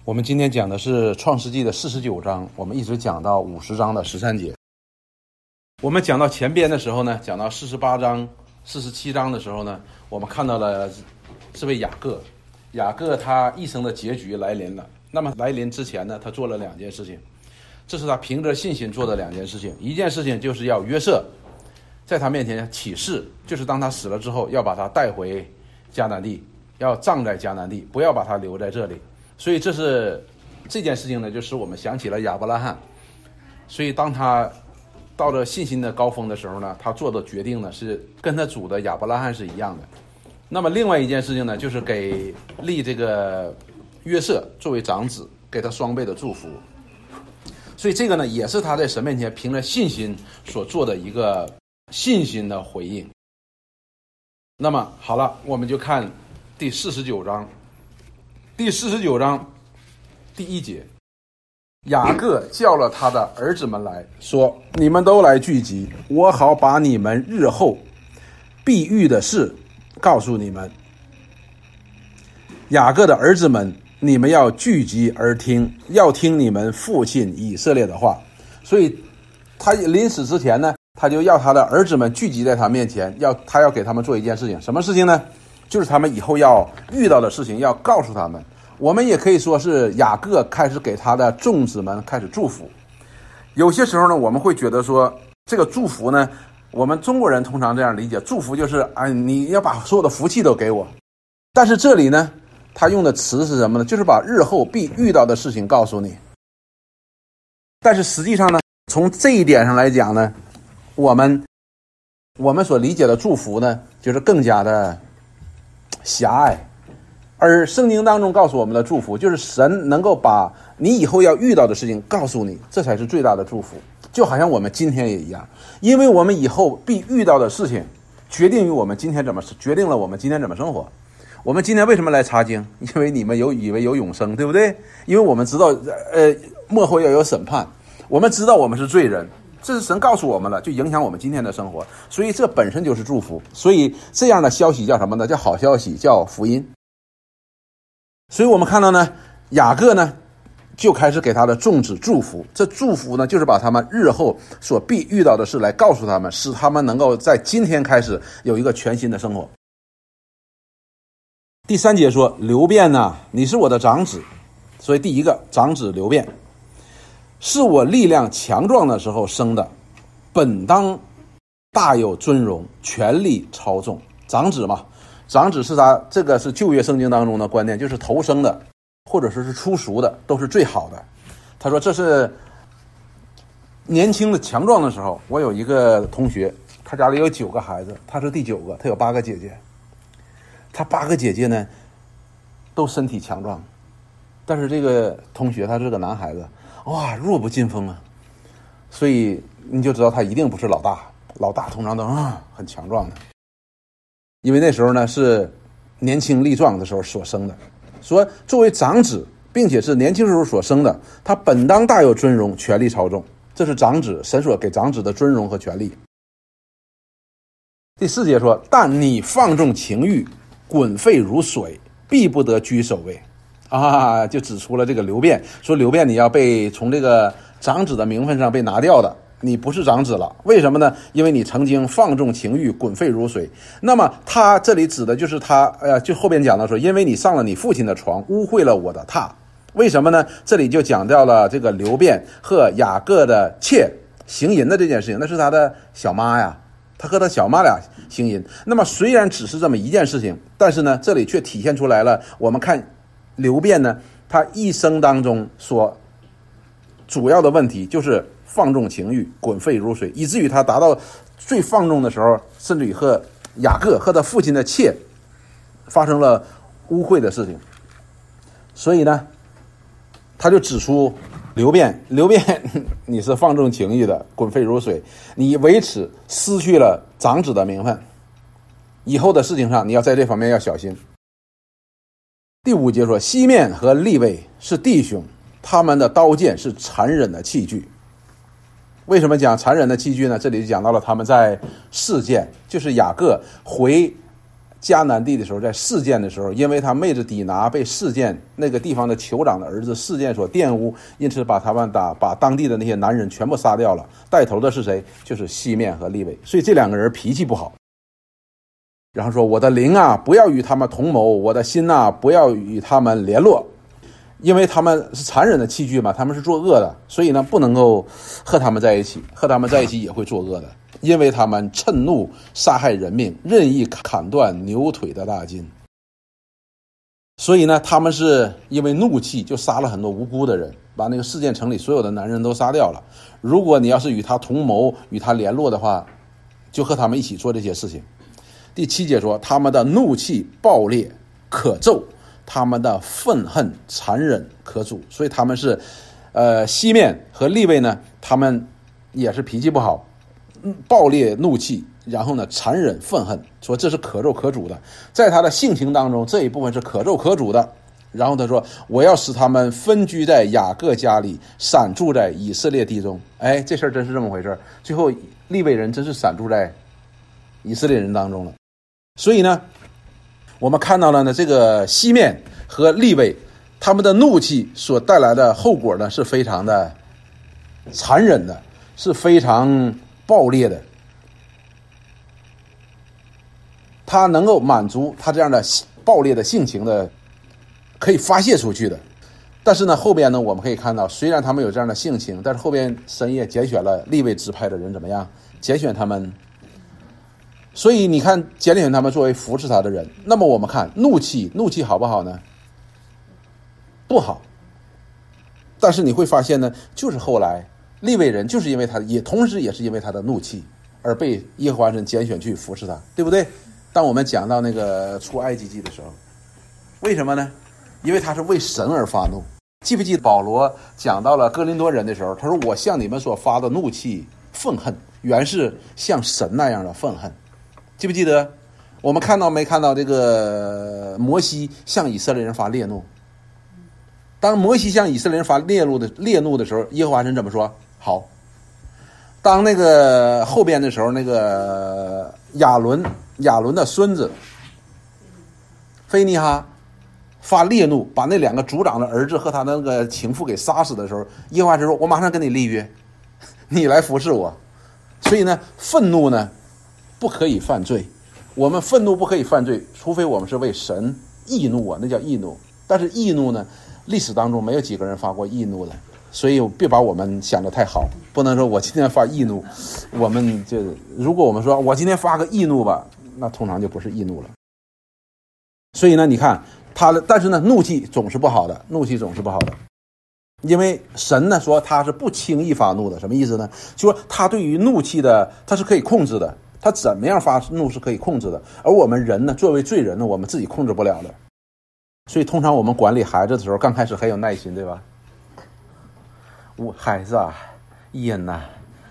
我们今天讲的是创世纪的49章，我们一直讲到50章的13节。我们讲到前边的时候呢，讲到48章、47章的时候呢，我们看到了这位雅各。雅各他一生的结局来临了。那么来临之前呢，他做了2件事情，这是他凭着信心做的2件事情。一件事情就是要约瑟在他面前起誓，就是当他死了之后要把他带回迦南地，要葬在迦南地，不要把他留在这里。所以这件事情呢，就使我们想起了亚伯拉罕。所以当他到了信心的高峰的时候呢，他做的决定呢是跟他主的亚伯拉罕是一样的。那么另外一件事情呢，就是给立这个约瑟作为长子，给他双倍的祝福。所以这个呢，也是他在神面前凭着信心所做的一个信心的回应。那么好了，我们就看第49章。第49章第1节，雅各叫了他的儿子们来说：你们都来聚集，我好把你们日后必遇的事告诉你们。雅各的儿子们，你们要聚集而听，要听你们父亲以色列的话。所以他临死之前呢，他就要他的儿子们聚集在他面前，他要给他们做一件事情。什么事情呢？就是他们以后要遇到的事情，要告诉他们。我们也可以说是雅各开始给他的众子们开始祝福。有些时候呢，我们会觉得说这个祝福呢，我们中国人通常这样理解，祝福就是你要把所有的福气都给我。但是这里呢，他用的词是什么呢？就是把日后必遇到的事情告诉你。但是实际上呢，从这一点上来讲呢，我们所理解的祝福呢，就是更加的狭隘。而圣经当中告诉我们的祝福，就是神能够把你以后要遇到的事情告诉你，这才是最大的祝福。就好像我们今天也一样，因为我们以后必遇到的事情决定了我们今天怎么生活。我们今天为什么来查经？因为你们以为有永生，对不对？因为我们知道末后要有审判，我们知道我们是罪人，这是神告诉我们了，就影响我们今天的生活。所以这本身就是祝福。所以这样的消息叫什么呢？叫好消息，叫福音。所以我们看到呢，雅各呢就开始给他的众子祝福。这祝福呢，就是把他们日后所必遇到的事来告诉他们，使他们能够在今天开始有一个全新的生活。第3节说，流便呢，你是我的长子。所以第一个长子流便是我力量强壮的时候生的，本当大有尊荣，权力超重。长子嘛，长子是他，这个是旧约圣经当中的观念，就是头生的或者说是初熟的都是最好的。他说这是年轻的强壮的时候。我有一个同学，他家里有9个孩子，他是第9个，他有8个姐姐。他8个姐姐呢都身体强壮，但是这个同学他是个男孩子，哇，弱不禁风啊。所以你就知道他一定不是老大，老大通常都很强壮的。因为那时候呢是年轻力壮的时候所生的。说作为长子，并且是年轻时候所生的，他本当大有尊荣，权力超重。这是长子，神所给长子的尊荣和权力。第4节说，但你放纵情欲，滚沸如水，必不得居首位。就指出了这个流便，说流便你要被从这个长子的名分上被拿掉的，你不是长子了。为什么呢？因为你曾经放纵情欲，滚沸如水。那么他这里指的就是他，就后边讲到说，因为你上了你父亲的床，污秽了我的榻。为什么呢？这里就讲到了这个流便和雅各的妾行淫的这件事情，那是他的小妈呀，他和他小妈俩行淫。那么虽然只是这么一件事情，但是呢，这里却体现出来了，我们看流便呢，他一生当中所主要的问题就是放纵情欲，滚沸如水，以至于他达到最放纵的时候，甚至于和雅各和他父亲的妾发生了污秽的事情。所以呢，他就指出流便你是放纵情欲的，滚沸如水，你为此失去了长子的名分，以后的事情上你要在这方面要小心。第5节说，西面和利未是弟兄，他们的刀剑是残忍的器具。为什么讲残忍的器具呢？这里就讲到了他们在事件，就是雅各回迦南地的时候，在示剑的时候，因为他妹子底拿被示剑那个地方的酋长的儿子示剑所玷污，因此把当地的那些男人全部杀掉了。带头的是谁？就是西面和利未。所以这两个人脾气不好。然后说，我的灵啊，不要与他们同谋，我的心啊，不要与他们联络，因为他们是残忍的器具嘛，他们是作恶的，所以呢，不能够和他们在一起，和他们在一起也会作恶的，因为他们趁怒杀害人命，任意砍断牛腿的大筋。所以呢，他们是因为怒气就杀了很多无辜的人，把那个示剑城里所有的男人都杀掉了。如果你要是与他同谋，与他联络的话，就和他们一起做这些事情。第7节说，他们的怒气暴烈可咒，他们的愤恨残忍可阻。所以他们是西面和利未呢，他们也是脾气不好，暴烈怒气，然后呢残忍愤恨，说这是可咒可阻的。在他的性情当中，这一部分是可咒可阻的。然后他说，我要使他们分居在雅各家里，散住在以色列地中。哎，这事儿真是这么回事。最后利未人真是散住在以色列人当中了。所以呢，我们看到了呢，这个西面和利未他们的怒气所带来的后果呢，是非常的残忍的，是非常暴烈的。他能够满足他这样的暴烈的性情的，可以发泄出去的。但是呢，后边呢，我们可以看到，虽然他们有这样的性情，但是后边神也拣选了利未支派的人怎么样？拣选他们。所以你看，拣选他们作为服侍他的人。那么我们看怒气好不好呢？不好。但是你会发现呢，就是后来利未人就是因为他，也同时也是因为他的怒气而被耶和华神拣选去服侍他，对不对？当我们讲到那个出埃及记的时候，为什么呢？因为他是为神而发怒。记不记得保罗讲到了哥林多人的时候，他说，我向你们所发的怒气愤恨，原是像神那样的愤恨。记不记得我们看到没看到这个摩西向以色列人发烈怒？当摩西向以色列人发烈怒的时候，耶和华神怎么说？好。当那个后边的时候，那个亚伦的孙子菲尼哈发烈怒，把那2个族长的儿子和他那个情妇给杀死的时候，耶和华神说，我马上跟你立约，你来服侍我。所以呢，愤怒呢不可以犯罪，我们愤怒不可以犯罪，除非我们是为神易怒啊，那叫易怒。但是易怒呢，历史当中没有几个人发过易怒的，所以别把我们想得太好，不能说我今天发易怒，我们就如果我们说我今天发个易怒吧，那通常就不是易怒了。所以呢，你看但是呢，怒气总是不好的，因为神呢说他是不轻易发怒的。什么意思呢？就说他对于怒气的他是可以控制的，他怎么样发怒是可以控制的，而我们人呢，作为罪人呢，我们自己控制不了的。所以通常我们管理孩子的时候，刚开始很有耐心，对吧？孩子啊，伊恩呐，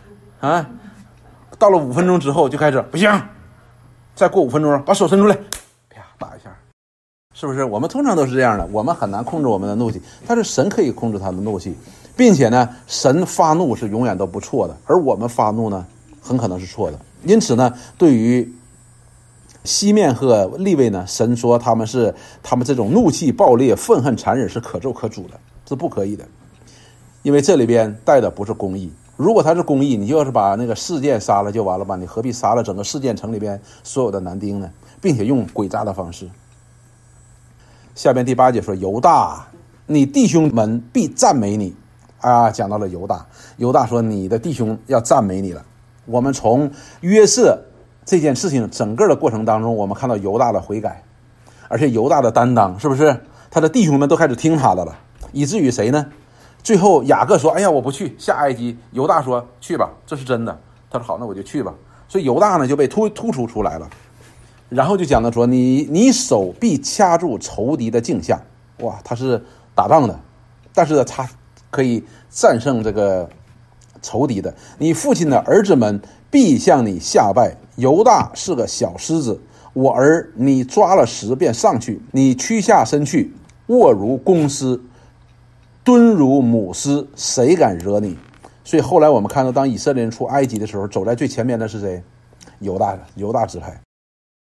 到了5分钟之后就开始不行，再过5分钟把手伸出来，啪打一下，是不是？我们通常都是这样的，我们很难控制我们的怒气，但是神可以控制他的怒气，并且呢，神发怒是永远都不错的，而我们发怒呢，很可能是错的。因此呢，对于西面和利未呢，神说他们这种怒气暴烈、愤恨残忍是可咒可阻的，是不可以的。因为这里边带的不是公义，如果他是公义，你就是把那个示剑杀了就完了吧，你何必杀了整个示剑城里边所有的男丁呢？并且用诡诈的方式。下边第8节说，犹大，你弟兄们必赞美你啊。讲到了犹大说你的弟兄要赞美你了。我们从约瑟这件事情整个的过程当中，我们看到犹大的悔改，而且犹大的担当，是不是他的弟兄们都开始听他的了，以至于谁呢？最后雅各说，哎呀，我不去下埃及。犹大说，去吧，这是真的。他说好，那我就去吧。所以犹大呢就被突出来了。然后就讲到说，你手必掐住仇敌的颈项。哇，他是打仗的，但是呢他可以战胜这个仇敌的。你父亲的儿子们必向你下拜。犹大是个小狮子，我儿，你抓了食便上去，你屈下身去，卧如公狮，蹲如母狮，谁敢惹你？所以后来我们看到，当以色列人出埃及的时候，走在最前面的是谁？犹大支派。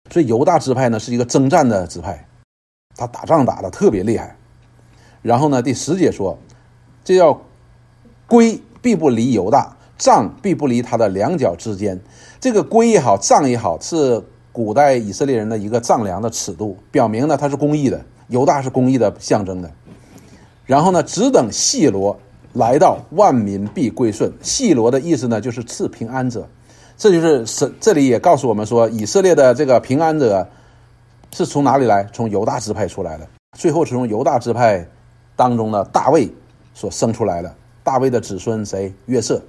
所以犹大支派呢是一个征战的支派，他打仗打得特别厉害。然后呢，第10节说，这要圭必不离犹大，杖必不离他的两脚之间。这个圭也好，杖也好，是古代以色列人的一个丈量的尺度，表明呢他是公义的，犹大是公义的象征的。然后呢，只等细罗来到，万民必归顺。细罗的意思呢就是赐平安者，这就是神这里也告诉我们说，以色列的这个平安者是从哪里来？从犹大支派出来的，最后是从犹大支派当中的大卫所生出来的。大卫的子孙谁？约瑟。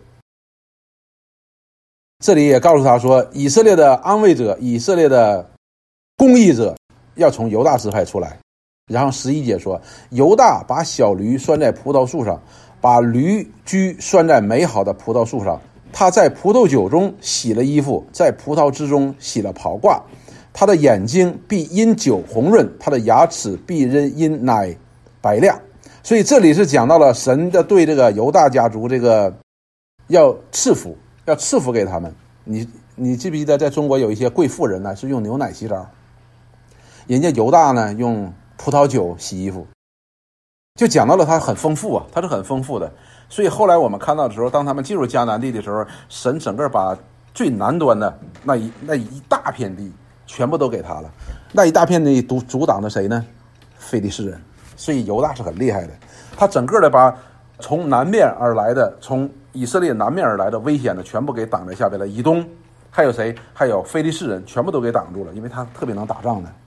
这里也告诉他说，以色列的安慰者，以拴列的公义者要从犹大支派出来。然后11节说，犹大把小驴拴在葡萄树上，把驴驹拴在美好的葡萄树上。他在葡萄酒中洗了衣服，在葡萄汁中洗了袍褂。他的眼睛必因酒红润，他的牙齿必因奶白亮。所以这里是讲到了神的对这个犹大家族这个要赐福给他们。你记不记得在中国有一些贵妇人呢是用牛奶洗澡，人家犹大呢用葡萄酒洗衣服，就讲到了它很丰富啊，它是很丰富的。所以后来我们看到的时候，当他们进入迦南地的时候，神整个把最南端的那一大片地全部都给他了。那一大片地阻挡的谁呢？非利士人。所以犹大是很厉害的，他整个的把从南面而来的，从以色列南面而来的危险的全部给挡在下边了。以东还有谁？还有非利士人全部都给挡住了，因为他特别能打仗的。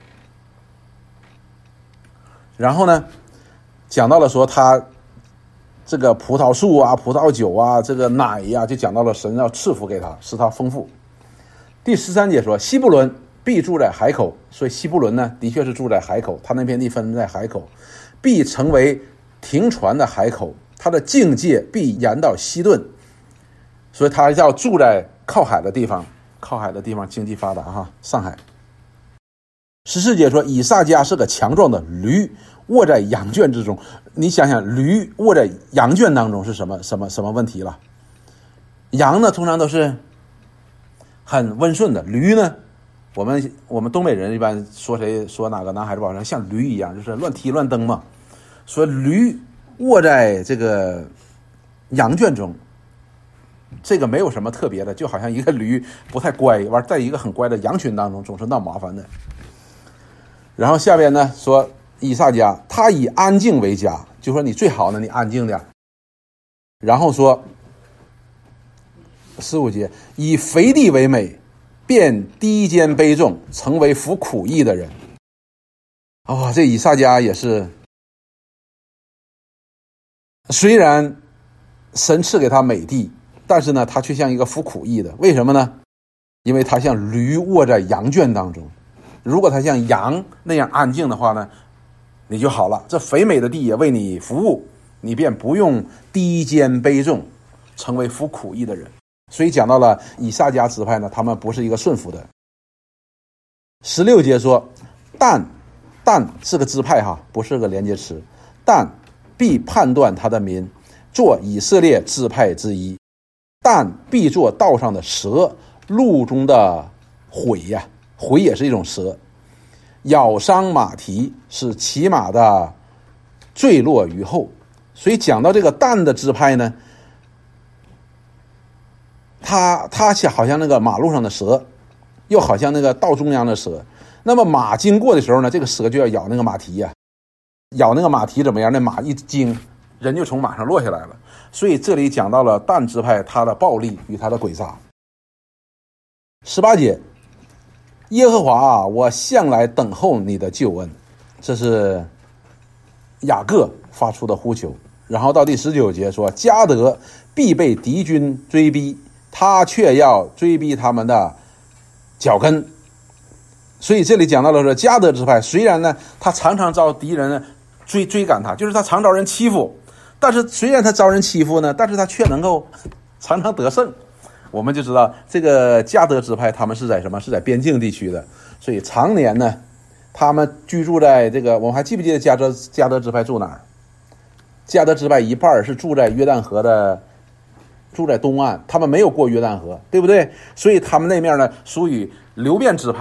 然后呢，讲到了说他这个葡萄树啊、葡萄酒啊、这个奶呀，就讲到了神要赐福给他，使他丰富。第13节说，西布伦必住在海口。所以西布伦呢的确是住在海口，他那片地分在海口，必成为停船的海口，他的境界必延到西顿。所以他要住在靠海的地方，靠海的地方经济发达哈，上海。14节说，以萨迦是个强壮的驴，卧在羊圈之中。你想想，驴卧在羊圈当中是什么问题了？羊呢通常都是很温顺的，驴呢我们东北人一般说哪个男孩子不好像像驴一样，就是乱踢乱蹬嘛。说驴卧在这个羊圈中，这个没有什么特别的，就好像一个驴不太乖，在一个很乖的羊群当中总是闹麻烦的。然后下边呢说，以萨迦他以安静为佳，就说你最好呢你安静点。然后说15节，以肥地为美，便低肩卑重，成为服苦役的人。这以萨迦也是，虽然神赐给他美地，但是呢他却像一个服苦役的。为什么呢？因为他像驴卧在羊圈当中。如果他像羊那样安静的话呢，你就好了，这肥美的地也为你服务，你便不用低肩卑重，成为服苦役的人。所以讲到了以萨迦支派呢，他们不是一个顺服的。16节说，但是个支派哈，不是个连接词。但必判断他的民，做以色列支派之一。但必做道上的蛇，路中的毁呀，毁也是一种蛇，咬伤马蹄，使骑马的坠落于后。所以讲到这个但的支派呢，他好像那个马路上的蛇，又好像那个道中央的蛇。那么马经过的时候呢，这个蛇就要咬那个马蹄呀，咬那个马蹄怎么样？那马一惊，人就从马上落下来了。所以这里讲到了但支派他的暴力与他的诡诈。18节，耶和华啊，我向来等候你的救恩。这是雅各发出的呼求。然后到第19节说，迦得必被敌军追逼，他却要追逼他们的脚跟。所以这里讲到了说，迦得支派虽然呢他常常遭敌人追赶他，就是他常遭人欺负，但是虽然他遭人欺负呢，但是他却能够常常得胜。我们就知道这个迦得支派他们是在什么？是在边境地区的，所以常年呢他们居住在这个，我们还记不记得迦得支派住哪儿？迦得支派一半是住在约旦河的，住在东岸，他们没有过约旦河，对不对？所以他们那面呢属于流便支派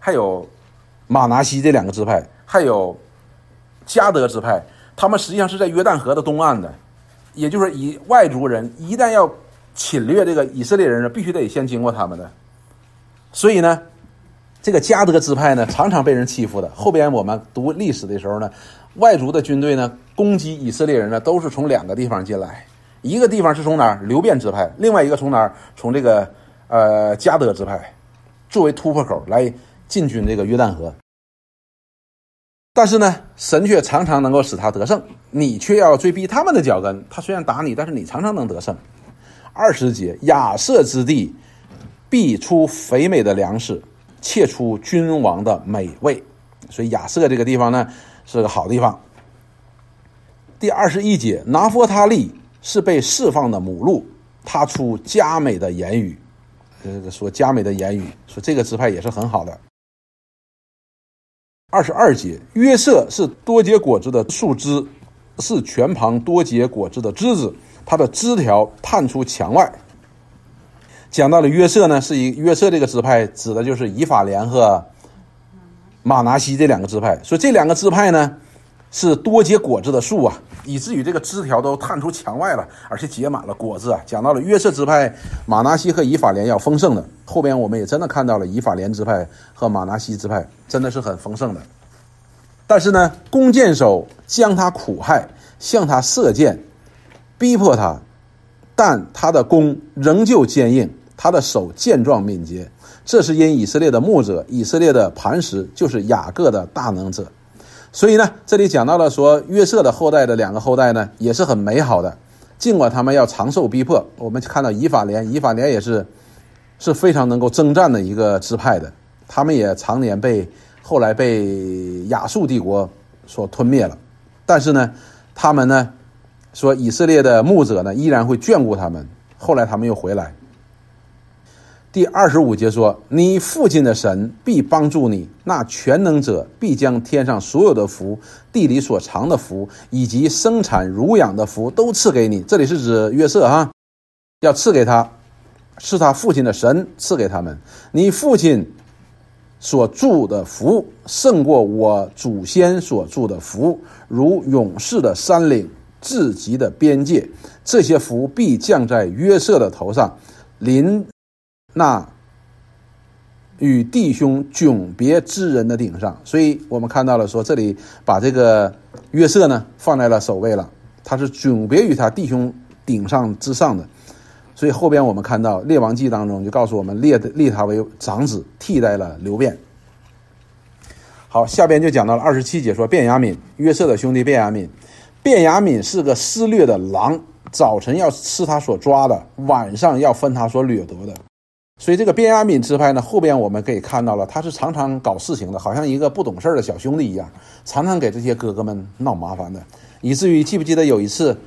还有马拿西这2个支派，还有迦得支派，他们实际上是在约旦河的东岸的，也就是以外族人一旦要侵略这个以色列人呢，必须得先经过他们的。所以呢，这个迦得支派呢，常常被人欺负的。后边我们读历史的时候呢，外族的军队呢攻击以色列人呢，都是从2个地方进来，一个地方是从哪儿？流便支派，另外一个从哪儿？从这个迦得支派，作为突破口来进军这个约旦河。但是呢，神却常常能够使他得胜，你却要追逼他们的脚跟。他虽然打你，但是你常常能得胜。20节，亚设之地必出肥美的粮食，窃出君王的美味。所以亚设这个地方呢，是个好地方。第21节，拿弗他利是被释放的母鹿，他出佳美的言语。说佳美的言语，说这个支派也是很好的。22节，约瑟是多结果子的树枝，是泉旁多结果子的枝子，它的枝条探出墙外。讲到了约瑟呢，约瑟这个支派指的就是以法莲和马拿西这2个支派。所以这2个支派呢是多结果子的树啊，以至于这个枝条都探出墙外了，而且结满了果子啊。讲到了约瑟支派、马拿西和以法莲要丰盛的，后边我们也真的看到了以法莲支派和马拿西支派真的是很丰盛的。但是呢，弓箭手将他苦害，向他射箭，逼迫他，但他的弓仍旧坚硬，他的手健壮敏捷。这是因以色列的牧者，以色列的磐石，就是雅各的大能者。所以呢，这里讲到了说约瑟的后代的2个后代呢，也是很美好的，尽管他们要长受逼迫。我们看到以法莲也是非常能够征战的一个支派的，他们也常年后来被亚述帝国所吞灭了。但是呢，他们呢说以色列的牧者呢依然会眷顾他们，后来他们又回来。第25节说，你父亲的神必帮助你，那全能者必将天上所有的福，地里所藏的福，以及生产乳养的福都赐给你。这里是指约瑟哈，要赐给他，是他父亲的神赐给他们。你父亲所住的福胜过我祖先所住的福，如勇士的山岭，至极的边界。这些福必降在约瑟的头上，临那与弟兄迥别之人的顶上。所以我们看到了说，这里把这个约瑟呢放在了首位了，他是迥别于他弟兄顶上之上的。所以后边我们看到列王记当中就告诉我们立他为长子，替代了流便。好，下边就讲到了27节，说便雅悯，约瑟的兄弟便雅悯。便雅悯是个施掠的狼，早晨要吃他所抓的，晚上要分他所掠夺的。所以这个便雅悯支派呢，后边我们可以看到了，他是常常搞事情的，好像一个不懂事的小兄弟一样，常常给这些哥哥们闹麻烦的，以至于记不记得有一次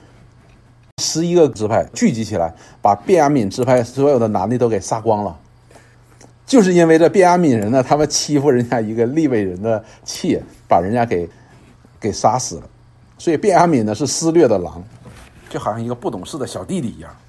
11个支派聚集起来，把便雅悯支派所有的男的都给杀光了，就是因为这便雅悯人呢，他们欺负人家一个利未人的妾，把人家给杀死了。所以便雅悯呢是施掠的狼，就好像一个不懂事的小弟弟一样。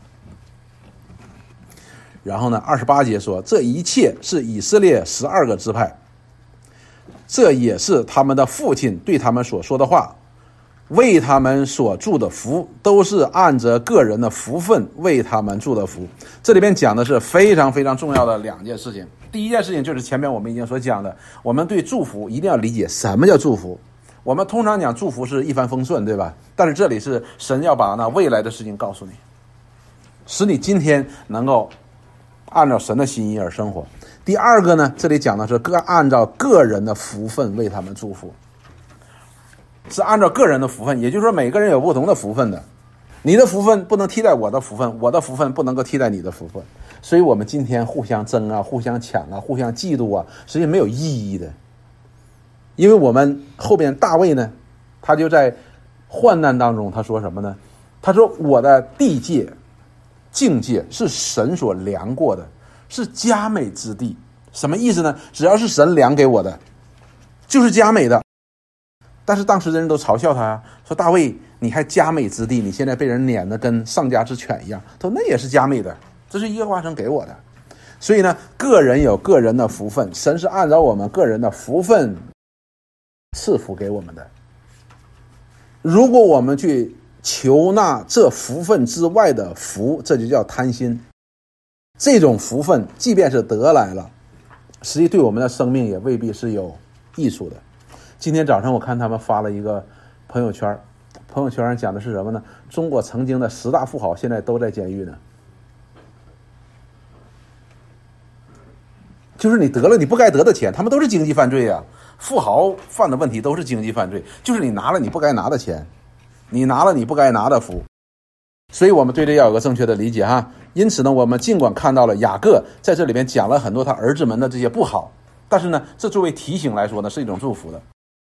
然后呢28节说，这一切是以色列12个支派，这也是他们的父亲对他们所说的话，为他们所祝的福，都是按着个人的福分为他们祝的福。这里边讲的是非常非常重要的2件事情。第一件事情就是前面我们已经所讲的，我们对祝福一定要理解什么叫祝福。我们通常讲祝福是一帆风顺，对吧？但是这里是神要把那未来的事情告诉你，使你今天能够按照神的心意而生活。第二个呢，这里讲的是按照个人的福分为他们祝福，是按照个人的福分，也就是说每个人有不同的福分的，你的福分不能替代我的福分，我的福分不能够替代你的福分。所以我们今天互相争啊，互相抢啊，互相嫉妒啊，实际没有意义的。因为我们后边大卫呢，他就在患难当中，他说什么呢？他说我的地界境界是神所量过的，是佳美之地。什么意思呢？只要是神量给我的就是佳美的。但是当时的人都嘲笑他啊，说大卫你还佳美之地，你现在被人撵得跟丧家之犬一样。他说那也是佳美的，这是耶和华神给我的。 所以呢，个人有个人的福分，神是按照我们个人的福分赐福给我们的。如果我们去求那这福分之外的福，这就叫贪心。这种福分即便是得来了，实际对我们的生命也未必是有益处的。今天早上我看他们发了一个朋友圈上讲的是什么呢？中国曾经的10大富豪现在都在监狱呢。就是你得了你不该得的钱，他们都是经济犯罪啊。富豪犯的问题都是经济犯罪，就是你拿了你不该拿的钱，你拿了你不该拿的福。所以我们对这要有个正确的理解哈。因此呢，我们尽管看到了雅各在这里面讲了很多他儿子们的这些不好，但是呢，这作为提醒来说呢，是一种祝福的。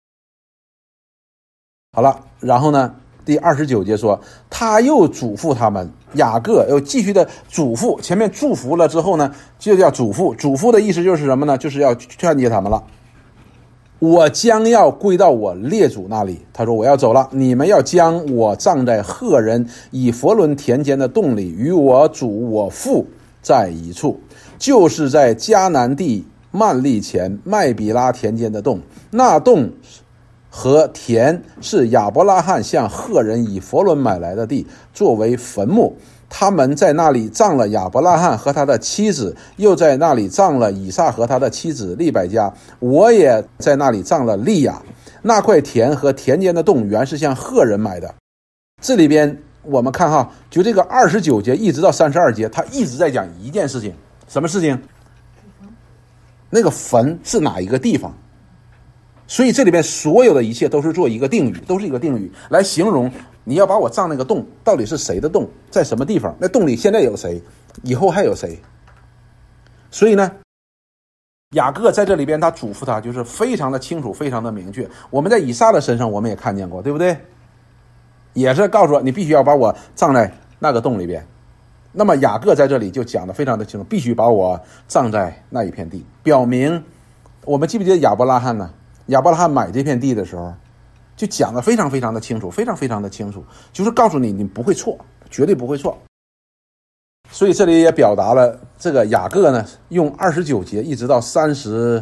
好了，然后呢，第29节说，他又嘱咐他们，雅各又继续的嘱咐，前面祝福了之后呢，就叫嘱咐。嘱咐的意思就是什么呢？就是要劝诫他们了。我将要归到我列祖那里，他说我要走了，你们要将我葬在赫人以弗伦田间的洞里，与我主我父在一处，就是在迦南地曼利前麦比拉田间的洞。那洞和田是亚伯拉罕向赫人以弗伦买来的地，作为坟墓。他们在那里葬了亚伯拉罕和他的妻子，又在那里葬了以撒和他的妻子利百加。我也在那里葬了利亚。那块田和田间的洞原是向赫人买的。这里边我们看哈，就这个29节一直到32节，他一直在讲一件事情。什么事情？那个坟是哪一个地方？所以这里边所有的一切都是做一个定语，都是一个定语来形容你要把我葬那个洞到底是谁的洞，在什么地方，那洞里现在有谁，以后还有谁。所以呢，雅各在这里边他嘱咐他就是非常的清楚，非常的明确。我们在以撒的身上我们也看见过，对不对？也是告诉我你必须要把我葬在那个洞里边。那么雅各在这里就讲得非常的清楚，必须把我葬在那一片地，表明我们记不记得亚伯拉罕呢？亚伯拉罕买这片地的时候就讲得非常非常的清楚，非常非常的清楚，就是告诉你你不会错，绝对不会错。所以这里也表达了这个雅各呢用29节一直到32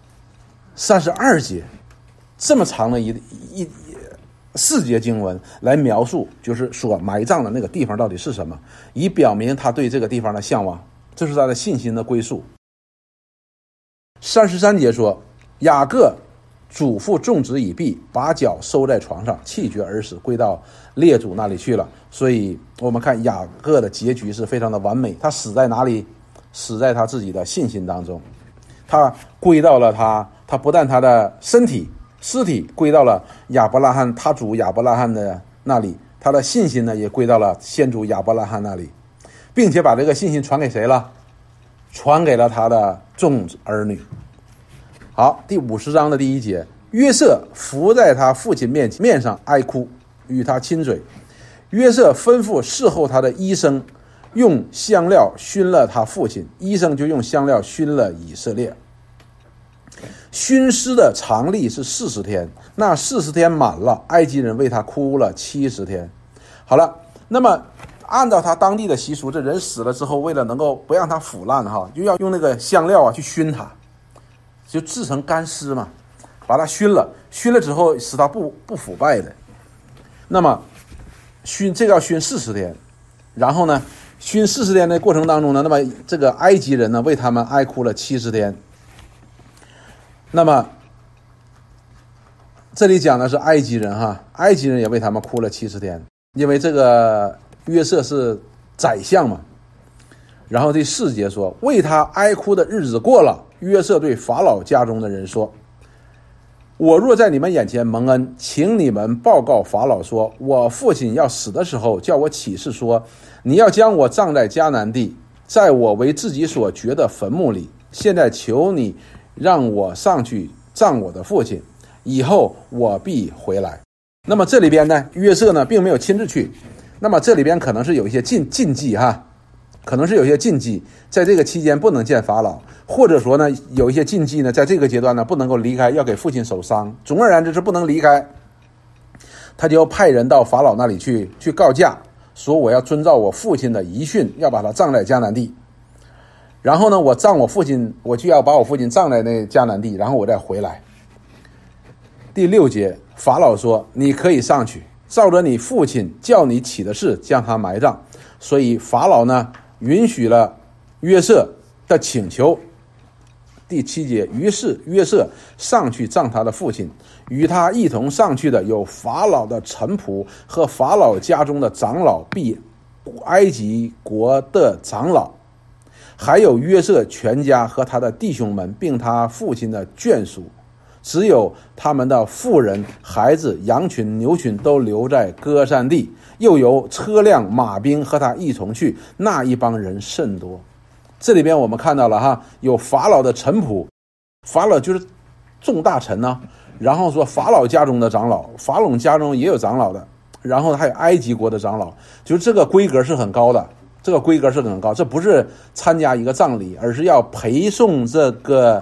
节这么长的4节经文来描述，就是所埋葬的那个地方到底是什么，以表明他对这个地方的向往，这是他的信心的归宿。33节说，雅各嘱咐众子已毕，把脚收在床上，气绝而死，归到列祖那里去了。所以我们看雅各的结局是非常的完美。他死在哪里？死在他自己的信心当中。他归到了他不但他的尸体归到了亚伯拉罕他主亚伯拉罕的那里，他的信心呢也归到了先祖亚伯拉罕那里，并且把这个信心传给谁了？传给了他的众儿女。好，第50章的第1节，约瑟伏在他父亲面上哀哭，与他亲嘴。约瑟吩咐侍候他的医生用香料熏了他父亲，医生就用香料熏了以色列。熏尸的常例是40天，那40天满了，埃及人为他哭了70天。好了，那么按照他当地的习俗，这人死了之后，为了能够不让他腐烂就要用那个香料去熏他，就制成干尸嘛，把它熏了之后使它不腐败的。那么这个要熏40天，然后呢熏40天的过程当中呢，那么这个埃及人呢为他们哀哭了70天。那么这里讲的是埃及人埃及人也为他们哭了70天，因为这个约瑟是宰相嘛。然后第4节说，为他哀哭的日子过了，约瑟对法老家中的人说，我若在你们眼前蒙恩，请你们报告法老说，我父亲要死的时候叫我起誓说，你要将我葬在迦南地，在我为自己所掘的坟墓里。现在求你让我上去葬我的父亲，以后我必回来。那么这里边呢，约瑟呢并没有亲自去，那么这里边可能是有一些禁忌可能是有些禁忌，在这个期间不能见法老，或者说呢有一些禁忌呢，在这个阶段呢不能够离开，要给父亲守丧。总而言之是不能离开，他就要派人到法老那里去告假，说我要遵照我父亲的遗训，要把他葬在迦南地。 然后呢，我父亲，我就要把我父亲葬在那迦南地，然后我再回来。第6节，法老说：“你可以上去，照着你父亲叫你起的事，将他埋葬。”所以法老呢，允许了约瑟的请求。第7节，于是约瑟上去葬他的父亲，与他一同上去的有法老的臣仆和法老家中的长老，并埃及国的长老，还有约瑟全家和他的弟兄们，并他父亲的眷属。只有他们的妇人、孩子、羊群、牛群都留在歌珊地，又有车辆、马兵和他一同去，那一帮人甚多。这里边我们看到了哈，有法老的臣仆，法老就是众大臣呢，然后说法老家中的长老，法老家中也有长老的，然后还有埃及国的长老，就是这个规格是很高的，这不是参加一个葬礼，而是要陪送这个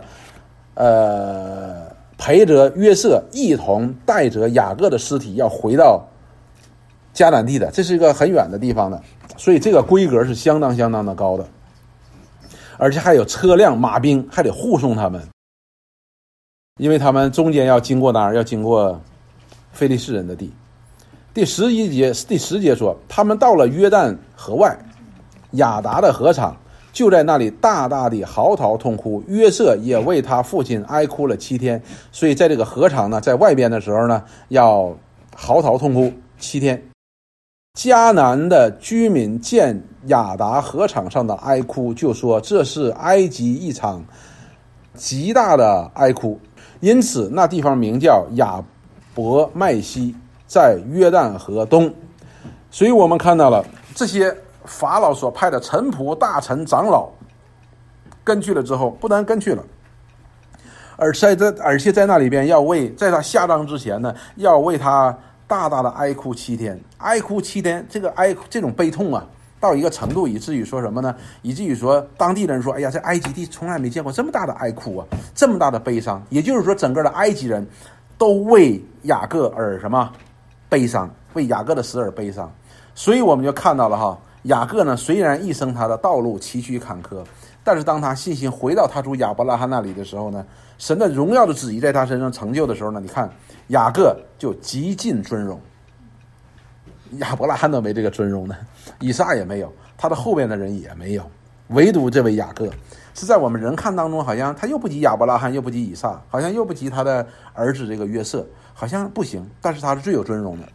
陪着约瑟一同带着雅各的尸体要回到迦南地的，这是一个很远的地方的，所以这个规格是相当的高的，而且还有车辆、马兵，还得护送他们，因为他们中间要经过哪儿？要经过非利士人的地。第10节说，他们到了约旦河外亚达的河场，就在那里大大地嚎啕痛哭，约瑟也为他父亲哀哭了7天。所以在这个河场呢，在外边的时候呢，要嚎啕痛哭7天。迦南的居民见亚达河场上的哀哭，就说这是埃及一场极大的哀哭，因此那地方名叫亚伯麦西，在约旦河东。所以我们看到了这些法老所派的臣仆、大臣、长老跟去了之后，不但跟去了，而且在那里边在他下葬之前呢，要为他大大的哀哭7天。哀哭7天，这种悲痛啊，到一个程度，以至于说什么呢？以至于说当地人说：“哎呀，在埃及地从来没见过这么大的哀哭啊，这么大的悲伤。”也就是说，整个的埃及人都为雅各而什么悲伤，为雅各的死而悲伤。所以我们就看到了哈，雅各呢，虽然一生他的道路崎岖坎坷，但是当他信心回到他主亚伯拉罕那里的时候呢，神的荣耀的旨意在他身上成就的时候呢，你看雅各就极尽尊荣。亚伯拉罕都没这个尊荣呢，以撒也没有，他的后边的人也没有，唯独这位雅各是在我们人看当中，好像他又不及亚伯拉罕，又不及以撒，好像又不及他的儿子这个约瑟，好像不行，但是他是最有尊荣的。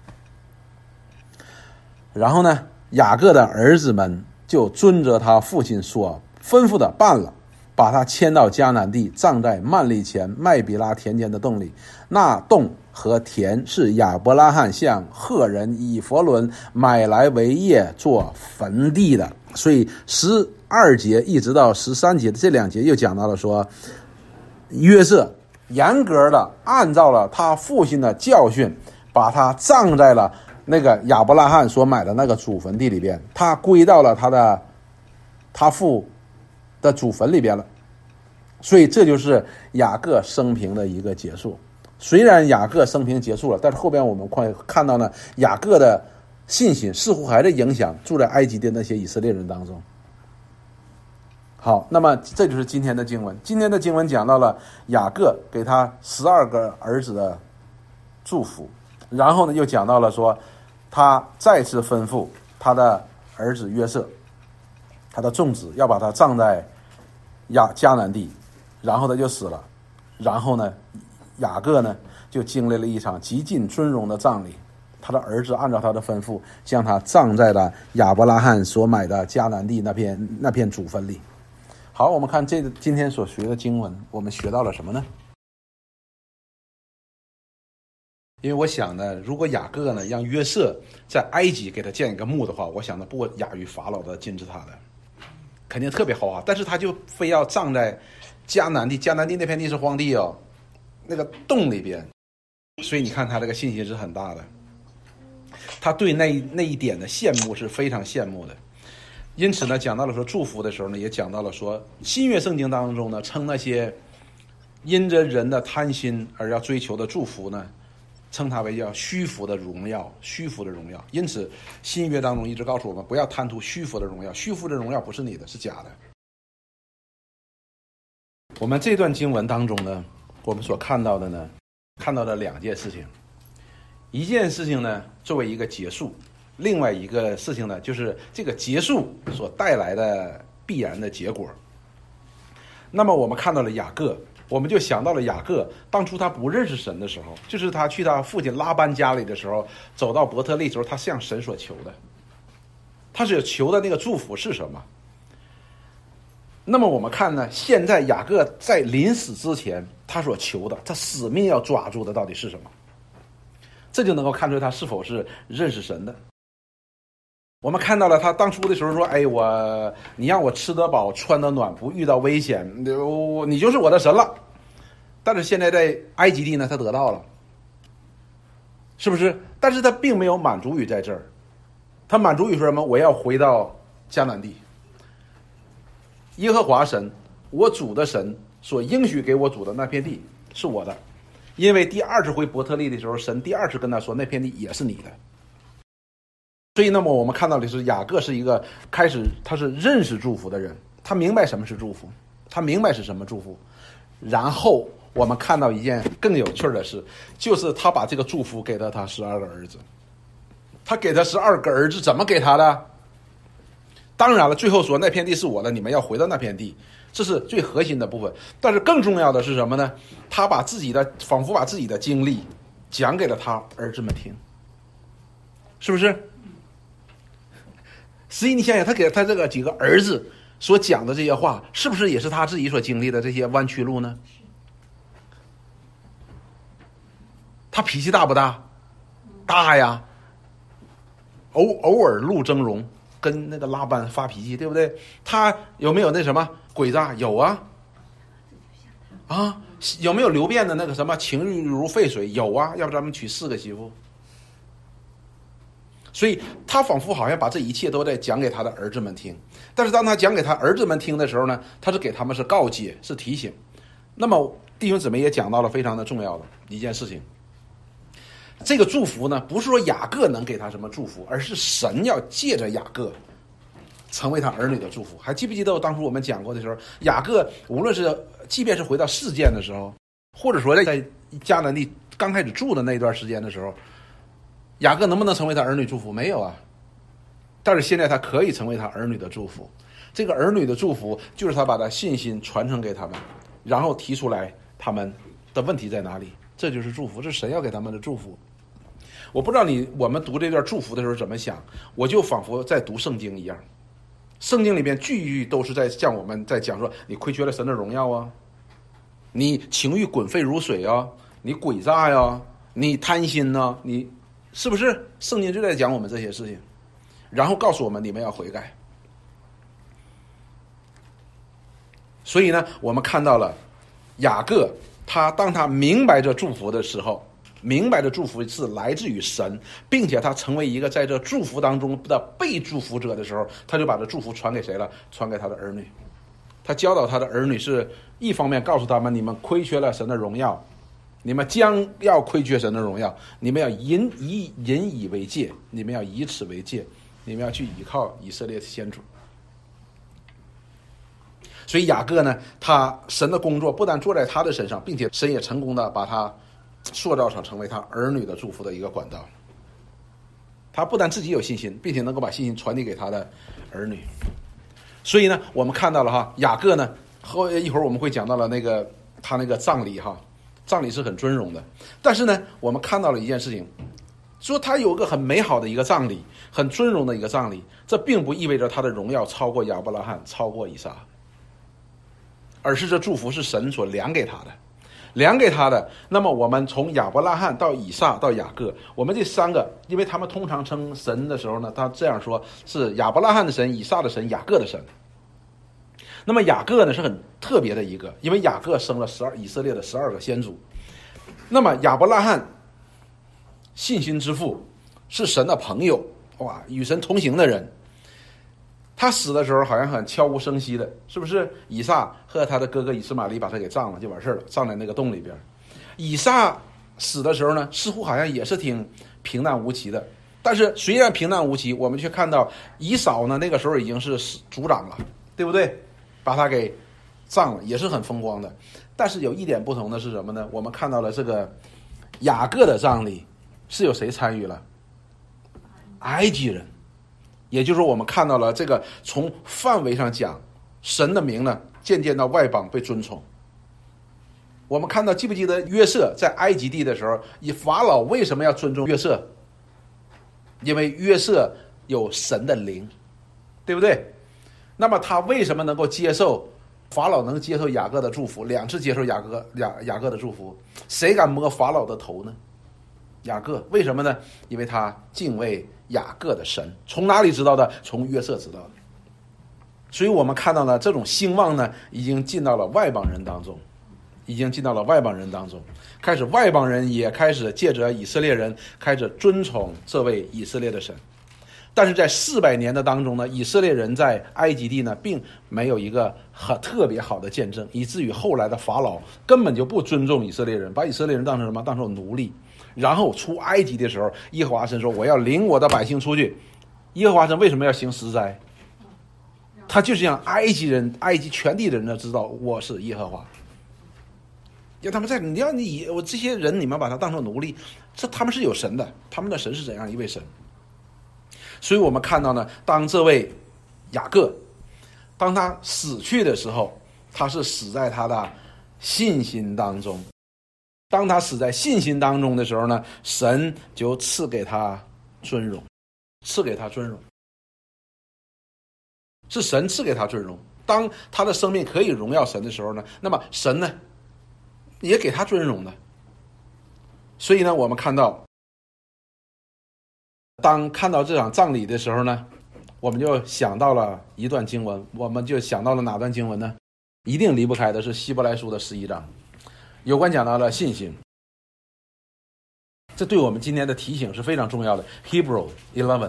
然后呢，雅各的儿子们就遵着他父亲所吩咐的办了，把他迁到迦南地，葬在曼利前麦比拉田间的洞里。那洞和田是亚伯拉罕向赫人以弗伦买来为业做坟地的。所以12节一直到13节的这2节又讲到了说，约瑟严格的按照了他父亲的教训，把他葬在了那个亚伯拉罕所买的那个祖坟地里边，他归到了他父的祖坟里边了。所以这就是雅各生平的一个结束。虽然雅各生平结束了，但是后边我们会看到呢，雅各的信心似乎还在影响住在埃及的那些以色列人当中。好，那么这就是今天的经文。今天的经文讲到了雅各给他12个儿子的祝福，然后呢又讲到了说他再次吩咐他的儿子约瑟，他的众子要把他葬在迦南地，然后他就死了。然后呢，雅各呢就经历了一场极尽尊荣的葬礼，他的儿子按照他的吩咐将他葬在了亚伯拉罕所买的迦南地那片祖坟里。好，我们看今天所学的经文，我们学到了什么呢？因为我想呢，如果雅各呢让约瑟在埃及给他建一个墓的话，我想呢不亚于法老的金字塔的，肯定特别豪华。但是他就非要葬在迦南地那片地是荒地哦，那个洞里边，所以你看他这个信心是很大的，他对那一点的羡慕是非常羡慕的。因此呢，讲到了说祝福的时候呢，也讲到了说新约圣经当中呢，称那些因着人的贪心而要追求的祝福呢，称它为叫虚浮的荣耀，虚浮的荣耀。因此新约当中一直告诉我们不要贪图虚浮的荣耀，虚浮的荣耀不是你的，是假的。 我们这段经文当中呢，我们所看到的呢，看到了2件事情。一件事情呢，作为一个结束，另外一个事情呢，就是这个结束所带来的必然的结果。那么我们看到了雅各，我们就想到了雅各当初他不认识神的时候，就是他去他父亲拉班家里的时候，走到伯特利的时候，他向神所求的，他所求的那个祝福是什么？那么我们看呢，现在雅各在临死之前，他所求的，他死命要抓住的到底是什么？这就能够看出他是否是认识神的。我们看到了他当初的时候说：“哎，你让我吃得饱，穿得暖，不遇到危险，你就是我的神了。”但是现在在埃及地呢，他得到了，是不是？但是他并没有满足于在这儿，他满足于说什么？我要回到迦南地。耶和华神，我主的神所应许给我主的那片地是我的，因为第2次回伯特利的时候，神第2次跟他说那片地也是你的。所以那么我们看到的是雅各是一个开始他是认识祝福的人，他明白什么是祝福，他明白是什么祝福。然后我们看到一件更有趣的事，就是他把这个祝福给了他12个儿子。他给他12个儿子怎么给他的？当然了，最后说那片地是我的，你们要回到那片地，这是最核心的部分。但是更重要的是什么呢？他把仿佛把自己的经历讲给了他儿子们听，是不是？实际你想想，他给他这个几个儿子所讲的这些话，是不是也是他自己所经历的这些弯曲路呢？他脾气大不大？大呀，偶尔露峥嵘，跟那个拉班发脾气，对不对？他有没有那什么诡诈？有啊，有没有流变的那个什么情欲如沸水？有啊，要不咱们娶4个媳妇。所以他仿佛好像把这一切都在讲给他的儿子们听，但是当他讲给他儿子们听的时候呢，他是给他们是告诫，是提醒。那么弟兄姊妹也讲到了非常的重要的一件事情，这个祝福呢，不是说雅各能给他什么祝福，而是神要借着雅各成为他儿女的祝福。还记不记得当初我们讲过的时候，雅各无论是即便是回到世间的时候，或者说在迦南地刚开始住的那段时间的时候，雅各能不能成为他儿女祝福？没有啊。但是现在他可以成为他儿女的祝福。这个儿女的祝福就是他把他信心传承给他们，然后提出来他们的问题在哪里，这就是祝福，这是神要给他们的祝福。我不知道我们读这段祝福的时候怎么想，我就仿佛在读圣经一样。圣经里面句句都是在向我们在讲说，你亏缺了神的荣耀啊，你情欲滚沸如水啊，你诡诈呀，你贪心呢，你是不是？圣经就在讲我们这些事情，然后告诉我们你们要悔改。所以呢，我们看到了雅各，当他明白这祝福的时候，明白这祝福是来自于神，并且他成为一个在这祝福当中的被祝福者的时候，他就把这祝福传给谁了？传给他的儿女。他教导他的儿女是一方面告诉他们，你们亏缺了神的荣耀，你们将要亏缺神的荣耀，你们要引以为戒，你们要以此为戒，你们要去依靠以色列的先祖。所以雅各呢，神的工作不但做在他的身上，并且神也成功的把他塑造成为他儿女的祝福的一个管道。他不但自己有信心，并且能够把信心传递给他的儿女。所以呢，我们看到了雅各呢，一会儿我们会讲到了他那个葬礼葬礼是很尊荣的。但是呢，我们看到了一件事情，说他有个很美好的一个葬礼，很尊荣的一个葬礼，这并不意味着他的荣耀超过亚伯拉罕，超过以撒，而是这祝福是神所量给他的。那么我们从亚伯拉罕到以撒到雅各，我们这3个，因为他们通常称神的时候呢，他这样说是亚伯拉罕的神、以撒的神、雅各的神。那么雅各呢是很特别的一个，因为雅各生了以色列的12个先祖。那么亚伯拉罕信心之父，是神的朋友，与神同行的人。他死的时候好像很悄无声息的，是不是？以撒和他的哥哥以实玛利把他给葬了，就完事了，葬在那个洞里边。以撒死的时候呢，似乎好像也是挺平淡无奇的。但是虽然平淡无奇，我们却看到以扫呢，那个时候已经是族长了，对不对？把他给葬了，也是很风光的。但是有一点不同的是什么呢？我们看到了这个雅各的葬礼是有谁参与了？埃及人。也就是说我们看到了这个从范围上讲，神的名呢渐渐到外邦被尊崇。我们看到，记不记得约瑟在埃及地的时候，以法老为什么要尊重约瑟？因为约瑟有神的灵，对不对？那么他为什么能够接受法老能接受雅各的祝福，2次接受雅各的祝福？谁敢摸法老的头呢？雅各。为什么呢？因为他敬畏雅各的神。从哪里知道的？从约瑟知道的。所以我们看到了这种兴旺呢，已经进到了外邦人当中，开始外邦人也开始借着以色列人开始尊崇这位以色列的神。但是在400年的当中呢，以色列人在埃及地呢并没有一个特别好的见证，以至于后来的法老根本就不尊重以色列人，把以色列人当成什么？当成奴隶。然后出埃及的时候，耶和华神说我要领我的百姓出去。耶和华神为什么要行10灾？他就是让埃及全地的人都知道我是耶和华。让他们我这些人你们把他当成奴隶，他们是有神的，他们的神是怎样一位神？所以我们看到呢，当这位雅各当他死去的时候，他是死在他的信心当中。当他死在信心当中的时候呢，神就赐给他尊荣，是神赐给他尊荣。当他的生命可以荣耀神的时候呢，那么神呢也给他尊荣的。所以呢，我们看到当看到这场葬礼的时候呢，我们就想到了一段经文。我们就想到了哪段经文呢？一定离不开的是希伯来书的11章，有关讲到了信心。这对我们今天的提醒是非常重要的。 Hebrew 11，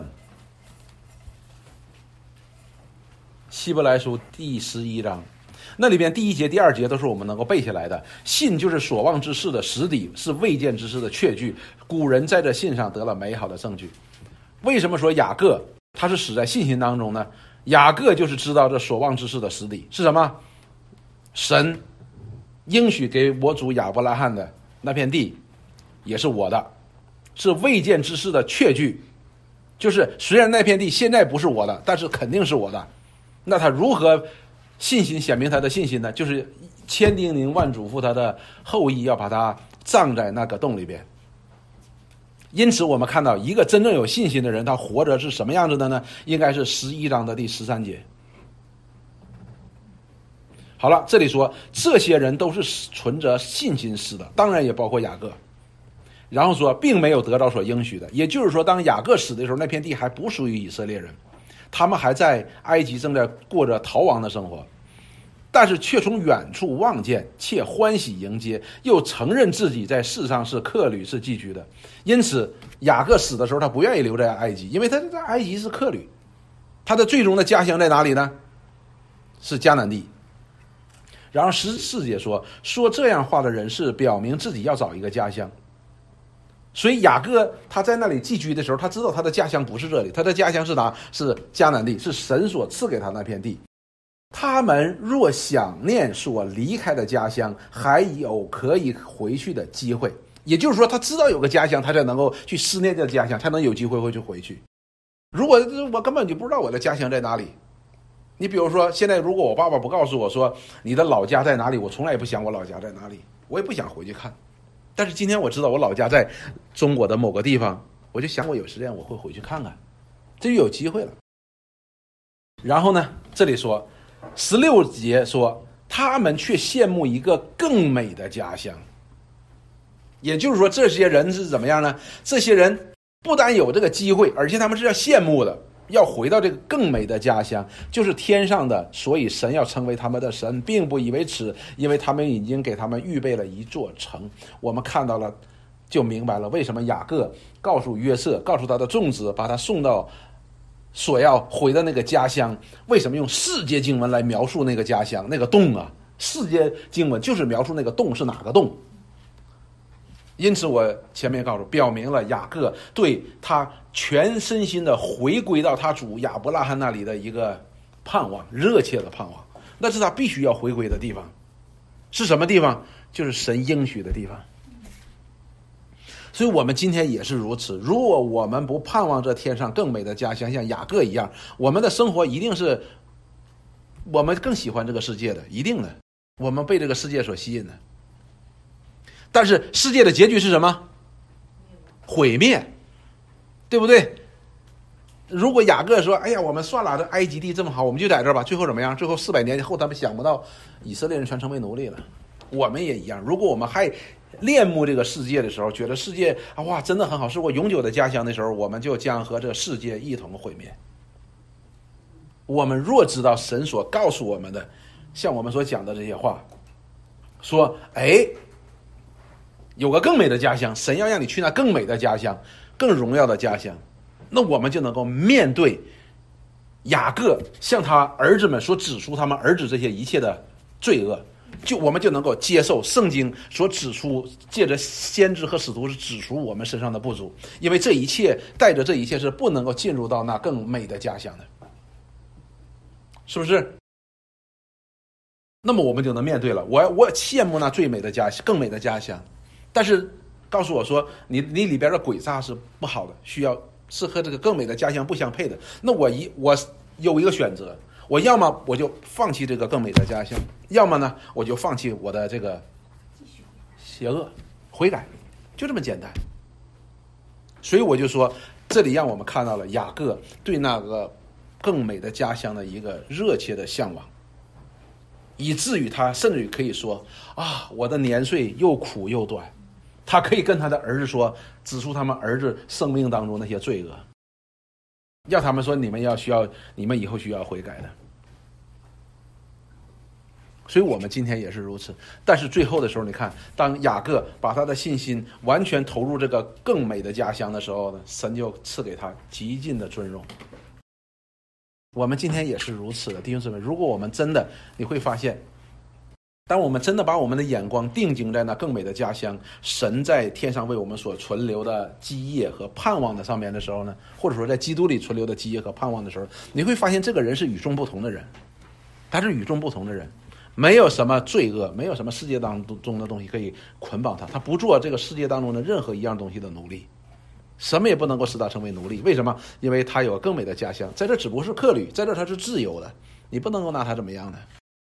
希伯来书第11章，那里边第1节第2节都是我们能够背下来的。信就是所望之事的实底，是未见之事的确据。古人在这信上得了美好的证据。为什么说雅各他是死在信心当中呢？雅各就是知道这所望之事的实底是什么？神应许给我主亚伯拉罕的那片地也是我的，是未见之事的确据。就是虽然那片地现在不是我的，但是肯定是我的。那他如何信心显明他的信心呢？就是千叮咛万嘱咐他的后裔要把他葬在那个洞里边。因此我们看到一个真正有信心的人，他活着是什么样子的呢？应该是11章的第13节。好了，这里说这些人都是存着信心死的，当然也包括雅各。然后说并没有得到所应许的，也就是说当雅各死的时候，那片地还不属于以色列人，他们还在埃及正在过着逃亡的生活，但是却从远处望见，且欢喜迎接，又承认自己在世上是客旅，是寄居的。因此雅各死的时候，他不愿意留在埃及，因为他在埃及是客旅。他的最终的家乡在哪里呢？是迦南地。然后14节说这样话的人是表明自己要找一个家乡。所以雅各他在那里寄居的时候，他知道他的家乡不是这里，他的家乡是哪？是迦南地，是神所赐给他那片地。他们若想念所离开的家乡，还有可以回去的机会。也就是说他知道有个家乡，他才能够去思念这个家乡，才能有机会会去回去。如果我根本就不知道我的家乡在哪里，你比如说现在如果我爸爸不告诉我说你的老家在哪里，我从来也不想我老家在哪里，我也不想回去看。但是今天我知道我老家在中国的某个地方，我就想我有时间我会回去看看，这就有机会了。然后呢，这里说16节说他们却羡慕一个更美的家乡。也就是说这些人是怎么样呢？这些人不但有这个机会，而且他们是要羡慕的，要回到这个更美的家乡，就是天上的。所以神要成为他们的神，并不以为耻，因为他们已经给他们预备了一座城。我们看到了就明白了为什么雅各告诉约瑟，告诉他的众子，把他送到所要回的那个家乡。为什么用世界经文来描述那个家乡，那个洞啊？世界经文就是描述那个洞是哪个洞。因此我前面告诉表明了雅各对他全身心的回归到他主亚伯拉罕那里的一个盼望，热切的盼望。 那是他必须要回归的地方。是什么地方？就是神应许的地方。所以我们今天也是如此，如果我们不盼望这天上更美的家乡，像雅各一样，我们的生活一定是我们更喜欢这个世界的，一定的，我们被这个世界所吸引的。但是世界的结局是什么？毁灭，对不对？如果雅各说，哎呀，我们算了，这埃及地这么好，我们就在这儿吧，最后怎么样？最后400年后，他们想不到以色列人全成为奴隶了。我们也一样，如果我们还恋慕这个世界的时候，觉得世界哇真的很好，是我永久的家乡的时候，我们就将和这个世界一同毁灭。我们若知道神所告诉我们的，像我们所讲的这些话，说有个更美的家乡，神要让你去那更美的家乡，更荣耀的家乡，那我们就能够面对雅各向他儿子们所指出他们儿子这些一切的罪恶，我们就能够接受圣经所指出，借着先知和使徒指出我们身上的不足，因为这一切带着这一切是不能够进入到那更美的家乡的，是不是？那么我们就能面对了。我羡慕那最美的家乡，更美的家乡，但是告诉我说你里边的诡诈是不好的，是和这个更美的家乡不相配的。那我有一个选择，我要么我就放弃这个更美的家乡，要么呢我就放弃我的这个邪恶，悔改，就这么简单。所以我就说，这里让我们看到了雅各对那个更美的家乡的一个热切的向往，以至于他甚至于可以说啊，我的年岁又苦又短。他可以跟他的儿子说，指出他们儿子生命当中那些罪恶，要他们说你们以后需要悔改的。所以我们今天也是如此。但是最后的时候，你看，当雅各把他的信心完全投入这个更美的家乡的时候呢，神就赐给他极尽的尊荣。我们今天也是如此的，弟兄姊妹，如果我们真的，你会发现，当我们真的把我们的眼光定睛在那更美的家乡，神在天上为我们所存留的基业和盼望的上面的时候呢，或者说在基督里存留的基业和盼望的时候，你会发现这个人是与众不同的人，他是与众不同的人，没有什么罪恶，没有什么世界当中的东西可以捆绑他，他不做这个世界当中的任何一样东西的奴隶，什么也不能够使他成为奴隶。为什么？因为他有更美的家乡，在这只不过是客旅，在这他是自由的，你不能够拿他怎么样的。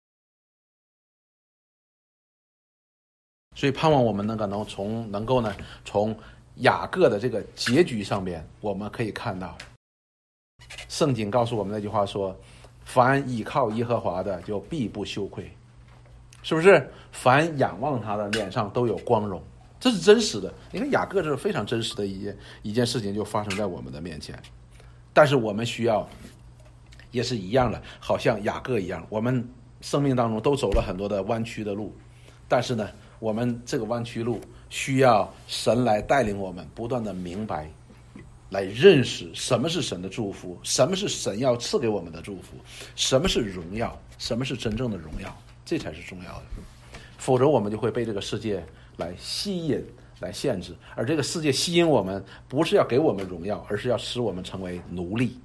所以盼望我们能够从雅各的这个结局上边，我们可以看到，圣经告诉我们那句话说，凡倚靠耶和华的就必不羞愧，是不是？凡仰望他的脸上都有光荣，这是真实的。你看雅各这是非常真实的一件事情就发生在我们的面前，但是我们需要也是一样的，好像雅各一样，我们生命当中都走了很多的弯曲的路，但是呢，我们这个弯曲路需要神来带领我们不断的明白，来认识什么是神的祝福，什么是神要赐给我们的祝福，什么是荣耀，什么是真正的荣耀，这才是重要的。否则我们就会被这个世界来吸引，来限制，而这个世界吸引我们不是要给我们荣耀，而是要使我们成为奴隶。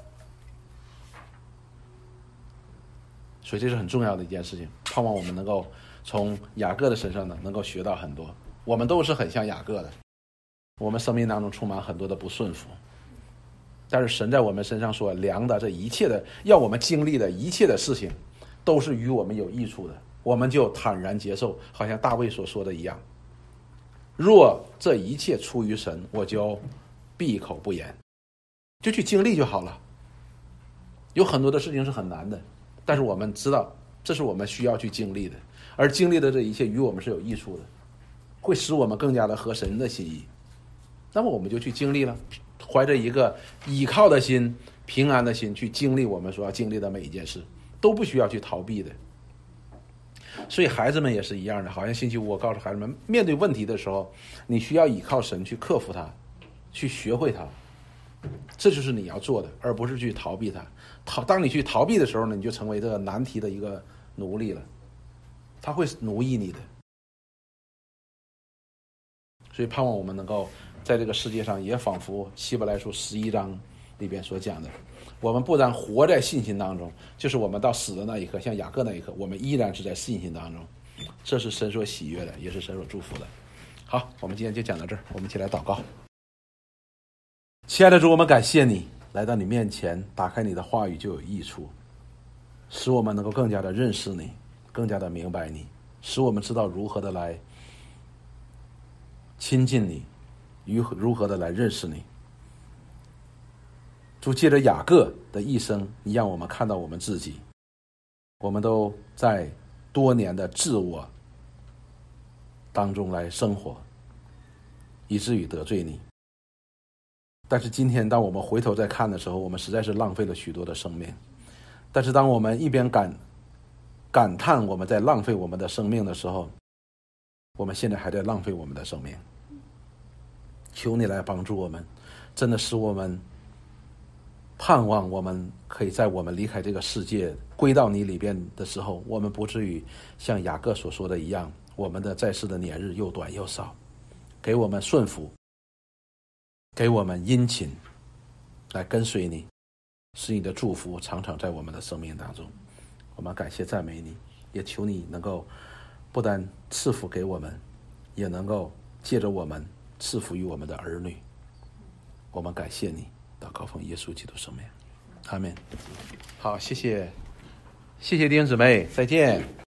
所以这是很重要的一件事情，盼望我们能够从雅各的身上呢，能够学到很多。我们都是很像雅各的，我们生命当中充满很多的不顺服，但是神在我们身上所量的这一切的，要我们经历的一切的事情，都是与我们有益处的，我们就坦然接受，好像大卫所说的一样，若这一切出于神，我就闭口不言，就去经历就好了。有很多的事情是很难的，但是我们知道这是我们需要去经历的，而经历的这一切与我们是有益处的，会使我们更加的合神的心意。那么我们就去经历了，怀着一个倚靠的心，平安的心去经历我们所要经历的每一件事，都不需要去逃避的。所以孩子们也是一样的，好像星期五我告诉孩子们，面对问题的时候，你需要倚靠神去克服它，去学会它，这就是你要做的，而不是去逃避它。当你去逃避的时候呢，你就成为这个难题的一个奴隶了，他会奴役你的。所以盼望我们能够在这个世界上，也仿佛希伯来书11章里边所讲的，我们不然活在信心当中，就是我们到死的那一刻，像雅各那一刻，我们依然是在信心当中，这是神所喜悦的，也是神所祝福的。好，我们今天就讲到这儿，我们一起来祷告。亲爱的主，我们感谢你来到你面前，打开你的话语就有益处，使我们能够更加的认识你，更加的明白你，使我们知道如何的来亲近你，如何的来认识你。主，借着雅各的一生，你让我们看到我们自己，我们都在多年的自我当中来生活，以至于得罪你。但是今天当我们回头再看的时候，我们实在是浪费了许多的生命。但是当我们一边感叹我们在浪费我们的生命的时候，我们现在还在浪费我们的生命。求你来帮助我们，真的使我们盼望我们可以在我们离开这个世界归到你里边的时候，我们不至于像雅各所说的一样，我们的在世的年日又短又少。给我们顺服，给我们殷勤来跟随你，使你的祝福常常在我们的生命当中。我们感谢赞美你，也求你能够不但赐福给我们，也能够借着我们赐福于我们的儿女。我们感谢你，祷告奉耶稣基督圣名，阿们。好，谢谢弟兄姊妹，再见。